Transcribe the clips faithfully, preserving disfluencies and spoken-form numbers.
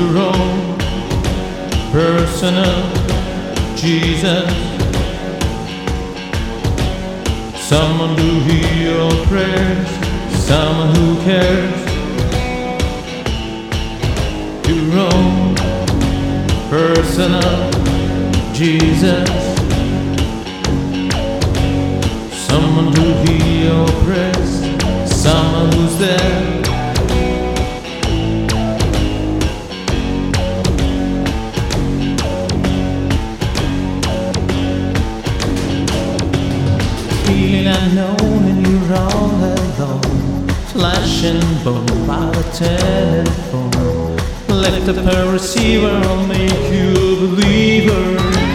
your own personal Jesus, someone to hear your prayers, someone who cares. Your own personal Jesus, someone to hear your prayers, someone who's there. Feeling unknown and you're all alone, flesh and bone by the telephone. Lift up a receiver, I'll make you a believer.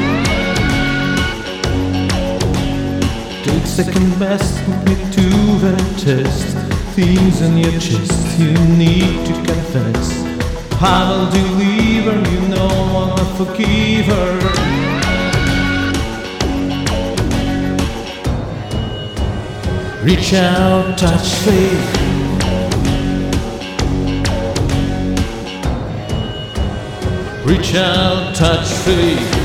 Take second best, put me to the test. Things in your chest you need to confess. I will deliver, you know I'm a forgiver. Reach out, touch faith. Reach out, touch faith.